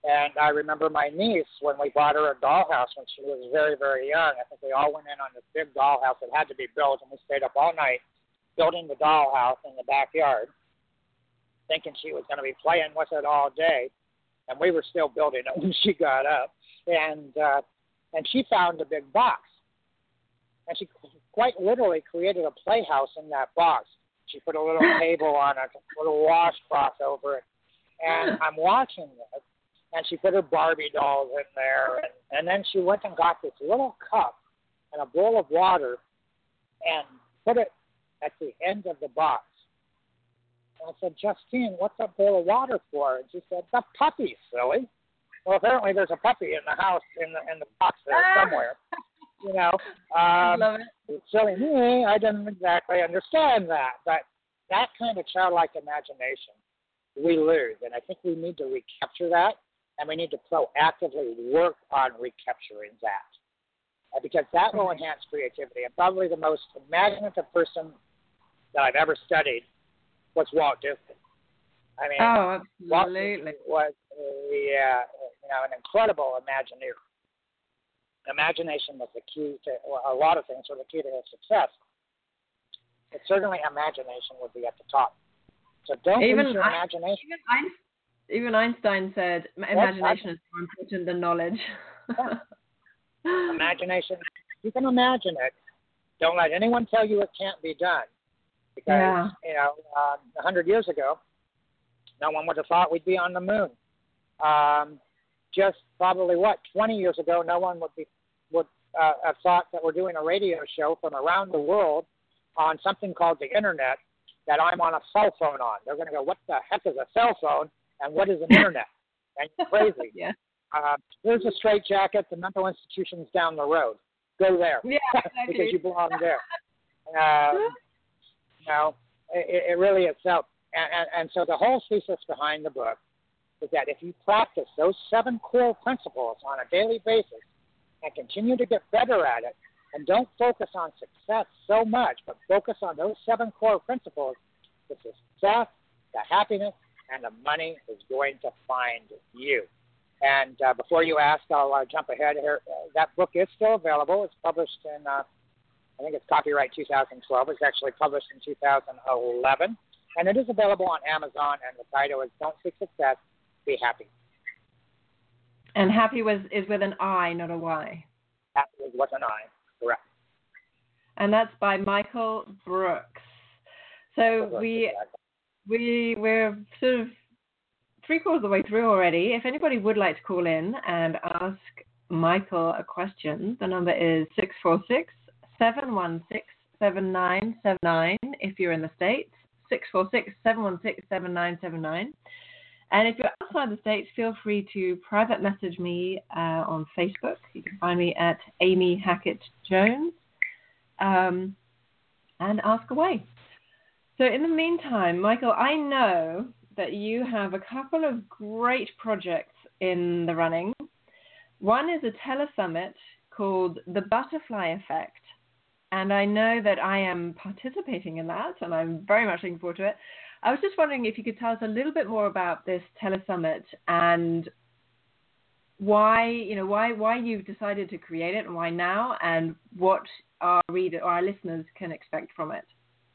And I remember my niece, when we bought her a dollhouse when she was very, very young. I think we all went in on this big dollhouse that had to be built, and we stayed up all night building the dollhouse in the backyard, thinking she was going to be playing with it all day. And we were still building it when she got up. And uh, and she found a big box. And she quite literally created a playhouse in that box. She put a little table on it, a little washcloth over it. And I'm watching this. And she put her Barbie dolls in there. And, and then she went and got this little cup and a bowl of water and put it at the end of the box. And I said, Justine, what's that bowl of water for? And she said, the puppy, silly. Well, apparently there's a puppy in the house, in the in the box there somewhere. You know, um, Love it. silly me, I didn't exactly understand that. But that kind of childlike imagination we lose. And I think we need to recapture that, and we need to proactively work on recapturing that. Uh, because that will enhance creativity. And probably the most imaginative person that I've ever studied was Walt Disney. I mean, oh, Walt absolutely. Disney was a, uh, you know, an incredible Imagineer. Imagination was the key to well, a lot of things, were the key to his success. But certainly imagination would be at the top. So don't Even lose your I- imagination. Even, Einstein, even Einstein said imagination is more important than knowledge. Yeah. Imagination, you can imagine it. Don't let anyone tell you it can't be done. Because, yeah. you know, um, one hundred years ago, no one would have thought we'd be on the moon. Um, just probably, what, twenty years ago, no one would be would uh, have thought that we're doing a radio show from around the world on something called the Internet that I'm on a cell phone on. They're going to go, what the heck is a cell phone and what is an Internet? And it's crazy. yeah. Uh, there's a straitjacket, the mental institution's down the road. Go there. Yeah, exactly. Because you belong there. Um, you know, it, it really is. So, and, and, and so the whole thesis behind the book is that if you practice those seven core principles on a daily basis and continue to get better at it, and don't focus on success so much, but focus on those seven core principles, the success, the happiness, and the money is going to find you. And uh, before you ask, I'll uh, jump ahead here. Uh, that book is still available. It's published in, uh, I think it's copyright two thousand twelve. It's actually published in two thousand eleven. And it is available on Amazon, and the title is Don't Seek Success, Be Happy. And happy was is with an I, not a Y. Happy is with an I, correct. And that's by Michael Brooks. So Brooks, we, exactly. we, we're sort of three quarters of the way through already. If anybody would like to call in and ask Michael a question, the number is six four six, seven one six, seven nine seven nine if you're in the States, six four six, seven one six, seven nine seven nine. And if you're outside the States, feel free to private message me uh, on Facebook. You can find me at Amy Hackett Jones um, and ask away. So in the meantime, Michael, I know that you have a couple of great projects in the running. One is a telesummit called The Butterfly Effect. And I know that I am participating in that, and I'm very much looking forward to it. I was just wondering if you could tell us a little bit more about this telesummit and why, you know, why why you've decided to create it and why now, and what our reader or our listeners can expect from it.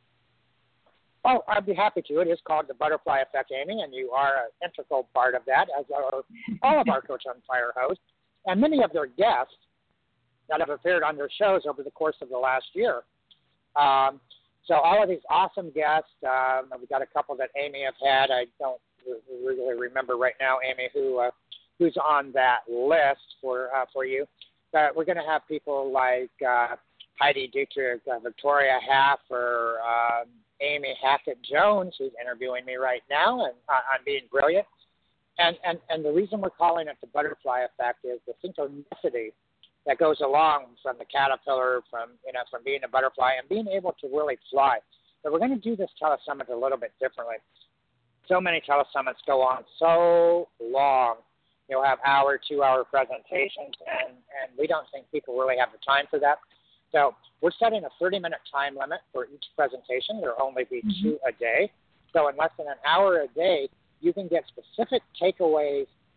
Oh, I'd be happy to. It is called The Butterfly Effect, Amy, and you are an integral part of that, as are all of our Coach on Fire hosts, and many of their guests that have appeared on their shows over the course of the last year. Um, so all of these awesome guests, um, we've got a couple that Amy have had. I don't really remember right now, Amy, who uh, who's on that list for uh, for you. But we're going to have people like uh, Heidi Dietrich, uh, Victoria Haff, or um, Amy Hackett Jones, who's interviewing me right now, and uh, on Being Brilliant. And, and and the reason we're calling it the Butterfly Effect is the synchronicity that goes along from the caterpillar, from you know, from being a butterfly and being able to really fly. So we're going to do this telesummit a little bit differently. So many telesummits go on so long. You'll have hour, two-hour presentations, and, and we don't think people really have the time for that. So we're setting a thirty-minute time limit for each presentation. There will only be mm-hmm. two a day. So in less than an hour a day, you can get specific takeaways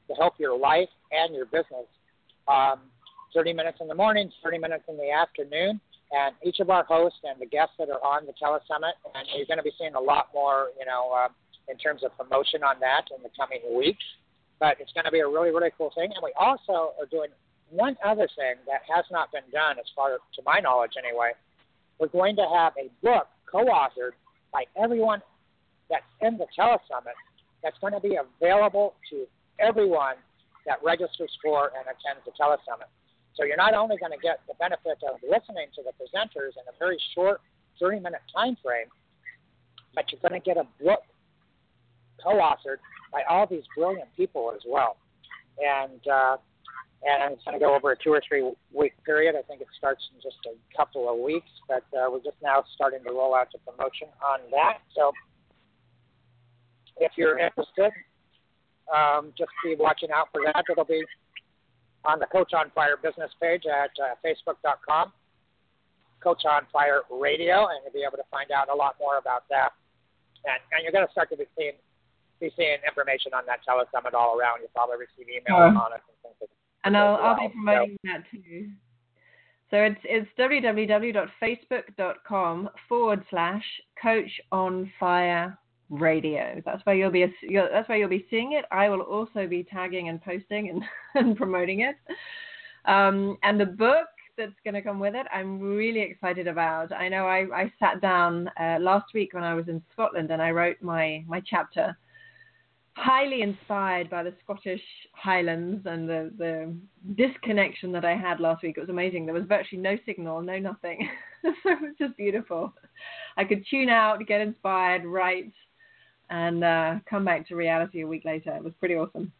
to help your life and your business. Um, thirty minutes in the morning, thirty minutes in the afternoon, and each of our hosts and the guests that are on the Telesummit, and you're going to be seeing a lot more, you know, uh, in terms of promotion on that in the coming weeks. But it's going to be a really, really cool thing. And we also are doing one other thing that has not been done, as far to my knowledge anyway. We're going to have a book co-authored by everyone that's in the Telesummit that's going to be available to everyone that registers for and attends the Telesummit. So you're not only going to get the benefit of listening to the presenters in a very short thirty-minute time frame, but you're going to get a book co-authored by all these brilliant people as well. And uh, and it's going to go over a two or three week period. I think it starts in just a couple of weeks, but uh, we're just now starting to roll out the promotion on that. So if you're interested, um, just be watching out for that. It'll be on the Coach on Fire business page at uh, facebook dot com, Coach on Fire Radio, and you'll be able to find out a lot more about that. And, and you're going to start to be seeing, be seeing information on that Telesummit all around. You'll probably receive emails oh. on it and things like that. And I'll, well. I'll be promoting so, that too. So it's it's www.facebook.com forward slash Coach on Fire Radio. That's where you'll be. You'll, that's where you'll be seeing it. I will also be tagging and posting and, and promoting it. Um, and the book that's going to come with it, I'm really excited about. I know I, I sat down uh, last week when I was in Scotland and I wrote my my chapter. Highly inspired by the Scottish Highlands and the, the disconnection that I had last week. It was amazing. There was virtually no signal, no nothing. So it was just beautiful. I could tune out, get inspired, write, and uh, come back to reality a week later. It was pretty awesome.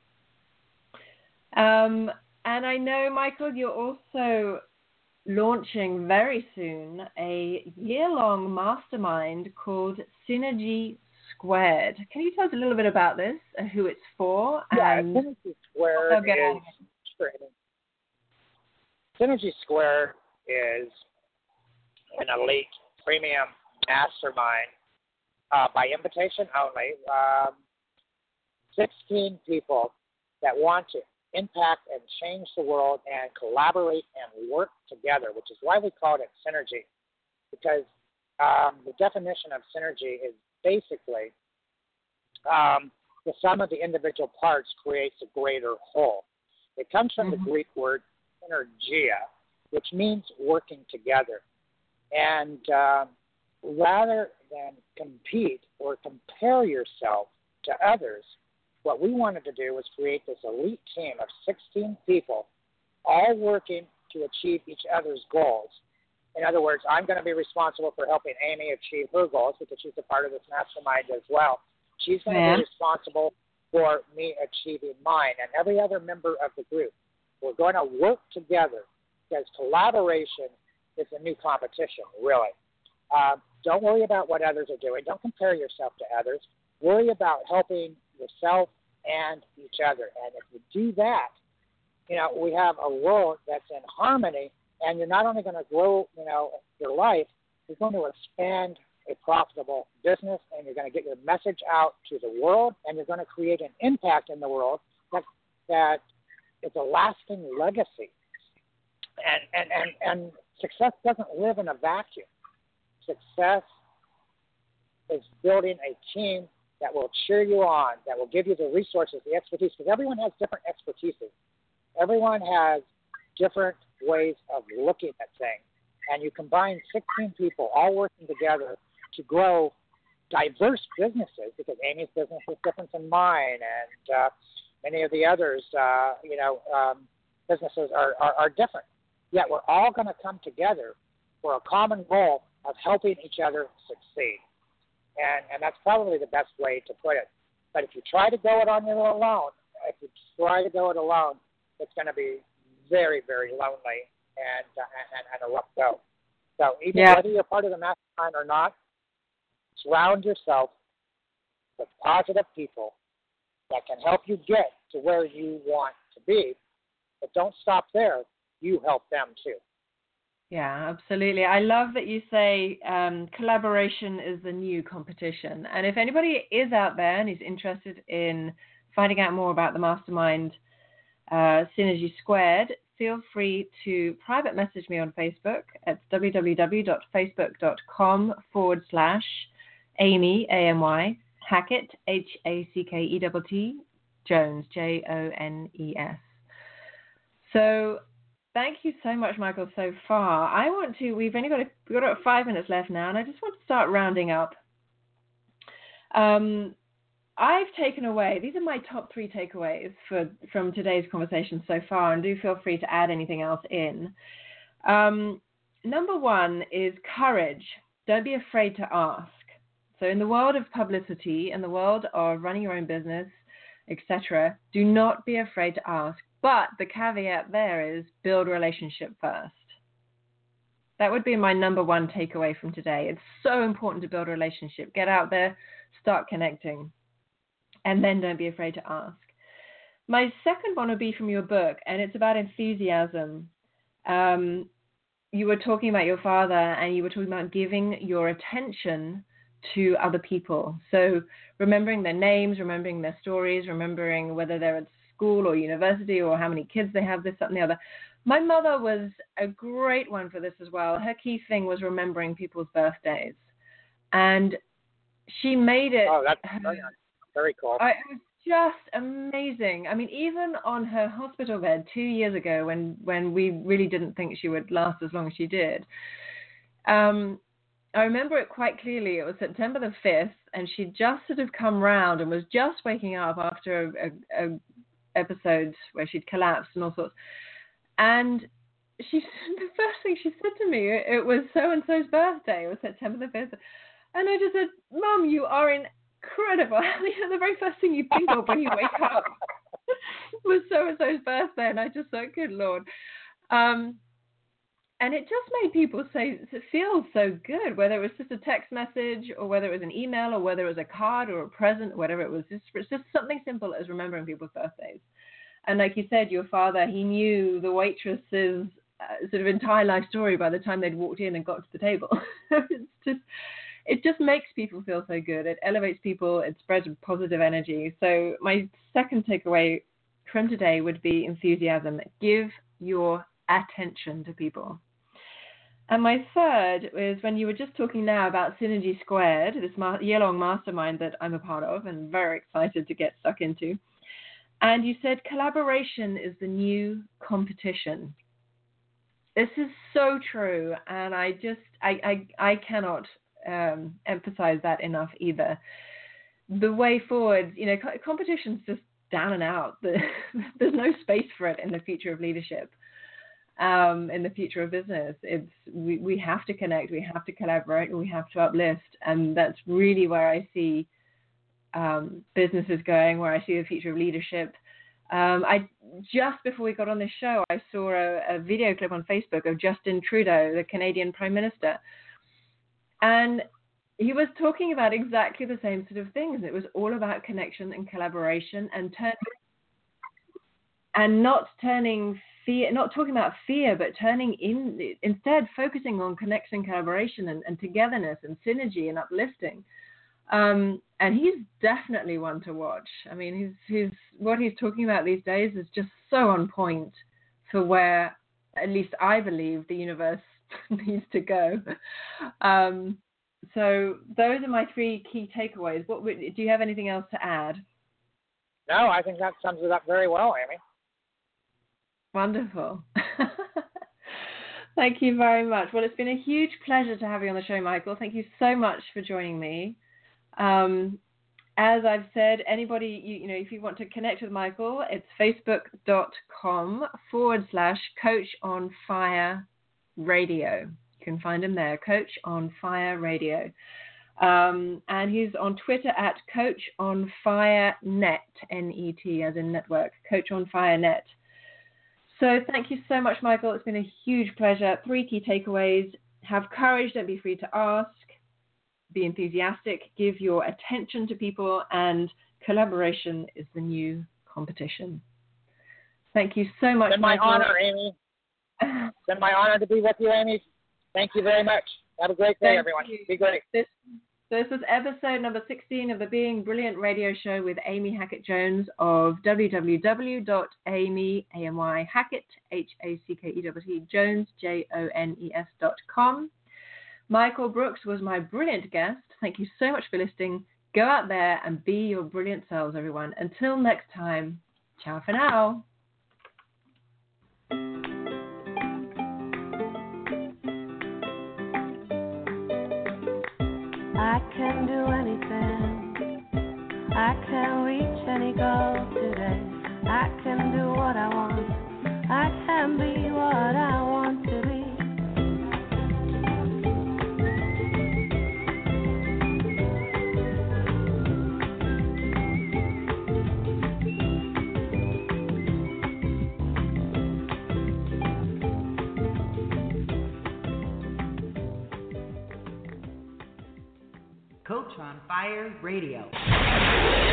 Um, and I know, Michael, you're also launching very soon a year-long mastermind called Synergy Squared. Can you tell us a little bit about this, uh, who it's for? Yeah, and Synergy Squared okay. is training. Synergy Squared is an elite premium mastermind uh, by invitation only. Um, sixteen people that want to impact and change the world and collaborate and work together, which is why we called it Synergy, because um, the definition of synergy is basically, um, the sum of the individual parts creates a greater whole. It comes from mm-hmm. the Greek word synergia, which means working together. And um, rather than compete or compare yourself to others, what we wanted to do was create this elite team of sixteen people, all working to achieve each other's goals. In other words, I'm going to be responsible for helping Amy achieve her goals because she's a part of this mastermind as well. She's going yeah. to be responsible for me achieving mine and every other member of the group. We're going to work together because collaboration is a new competition, really. Uh, don't worry about what others are doing. Don't compare yourself to others. Worry about helping yourself and each other. And if you do that, you know, we have a world that's in harmony. And you're not only going to grow, you know, your life, you're going to expand a profitable business, and you're going to get your message out to the world, and you're going to create an impact in the world that that is a lasting legacy. And and, and, and success doesn't live in a vacuum. Success is building a team that will cheer you on, that will give you the resources, the expertise, because everyone has different expertises. Everyone has different ways of looking at things. And you combine sixteen people all working together to grow diverse businesses, because Amy's business is different than mine, and uh, many of the others, uh, you know, um, businesses are, are, are different. Yet we're all going to come together for a common goal of helping each other succeed. And, and that's probably the best way to put it. But if you try to go it on your own alone, if you try to go it alone, it's going to be very, very lonely and, uh, and, and a rough go. So even yeah. whether you're part of the mastermind or not, surround yourself with positive people that can help you get to where you want to be. But don't stop there. You help them too. Yeah, absolutely. I love that you say um, collaboration is the new competition. And if anybody is out there and is interested in finding out more about the mastermind, uh, Synergy Squared, feel free to private message me on Facebook at www.facebook.com forward slash Amy, A M Y, Hackett, H A C K E T T, Jones, J O N E S. So thank you so much, Michael, so far. I want to, we've only got, a, we've got about five minutes left now, and I just want to start rounding up. Um, I've taken away, these are my top three takeaways for from today's conversation so far, and do feel free to add anything else in. Um, number one is courage. Don't be afraid to ask. So in the world of publicity, in the world of running your own business, et cetera, do not be afraid to ask. But the caveat there is build a relationship first. That would be my number one takeaway from today. It's so important to build a relationship. Get out there, start connecting, and then don't be afraid to ask. My second one would be from your book, and it's about enthusiasm. Um, you were talking about your father, and you were talking about giving your attention to other people. So remembering their names, remembering their stories, remembering whether they're at school or university or how many kids they have, this, that, and the other. My mother was a great one for this as well. Her key thing was remembering people's birthdays. And she made it... Oh, that's very, very cool. I, it was just amazing. I mean, even on her hospital bed two years ago when, when we really didn't think she would last as long as she did, um, I remember it quite clearly. It was September the fifth, and she'd just sort of come round and was just waking up after a, a, a episode where she'd collapsed and all sorts. And she, the first thing she said to me, it was so-and-so's birthday. It was September the fifth. And I just said, Mum, you are incredible. You know, the very first thing you think of when you wake up was so-and-so's birthday. And I just thought, good Lord. Um, and it just made people say, feel so good, whether it was just a text message or whether it was an email or whether it was a card or a present, whatever it was. It's just something simple as remembering people's birthdays. And like you said, your father, he knew the waitress's uh, sort of entire life story by the time they'd walked in and got to the table. It's just, it just makes people feel so good. It elevates people. It spreads positive energy. So my second takeaway from today would be enthusiasm. Give your attention to people. And my third is when you were just talking now about Synergy Squared, this ma- year-long mastermind that I'm a part of and very excited to get stuck into. And you said collaboration is the new competition. This is so true, and I just, I, I, I cannot um, emphasize that enough either. The way forward, you know, co- competition's just down and out. The, there's no space for it in the future of leadership. Um, in the future of business, it's we, we have to connect, we have to collaborate, we have to uplift, and that's really where I see um, businesses going, where I see the future of leadership. Um, I just before we got on this show, I saw a, a video clip on Facebook of Justin Trudeau, the Canadian Prime Minister, and he was talking about exactly the same sort of things. It was all about connection and collaboration, and turn and not turning. Fear, not talking about fear, but turning in, instead focusing on connection, collaboration, and, and togetherness and synergy and uplifting. Um, and he's definitely one to watch. I mean, he's, he's, what he's talking about these days is just so on point for where, at least I believe, the universe needs to go. Um, so those are my three key takeaways. What would, do you have anything else to add? No, I think that sums it up very well, Amy. Wonderful. Thank you very much. Well, it's been a huge pleasure to have you on the show, Michael. Thank you so much for joining me. Um, as I've said, anybody, you, you know, if you want to connect with Michael, it's facebook.com forward slash Coach on Fire Radio. You can find him there, Coach on Fire Radio. Um, and he's on Twitter at Coach on Fire Net, N E T as in network, Coach on Fire Net. So thank you so much, Michael. It's been a huge pleasure. Three key takeaways. Have courage. Don't be afraid to ask. Be enthusiastic. Give your attention to people. And collaboration is the new competition. Thank you so much, It's been my Michael. honor, Amy. It's been my honor to be with you, Amy. Thank you very much. Have a great day, Thank everyone. you. Be great. This, So this was episode number sixteen of the Being Brilliant radio show with Amy Hackett Jones of w w w dot amy hackett, H A C K E T T, Jones, J O N E S dot com. Michael Brooks was my brilliant guest. Thank you so much for listening. Go out there and be your brilliant selves, everyone. Until next time, ciao for now. I can do anything. I can reach any goal today. I can do what I want. I can be what I want to be. Coach on Fire Radio.